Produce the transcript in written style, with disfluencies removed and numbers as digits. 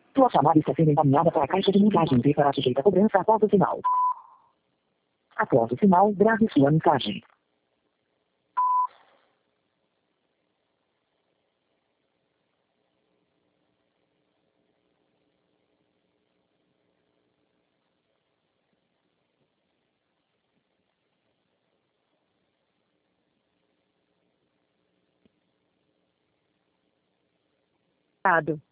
Sua chamada está sendo encaminhada para a caixa de mensagens e será sujeita a cobrança após o sinal. Após o sinal, grave sua mensagem. Dado.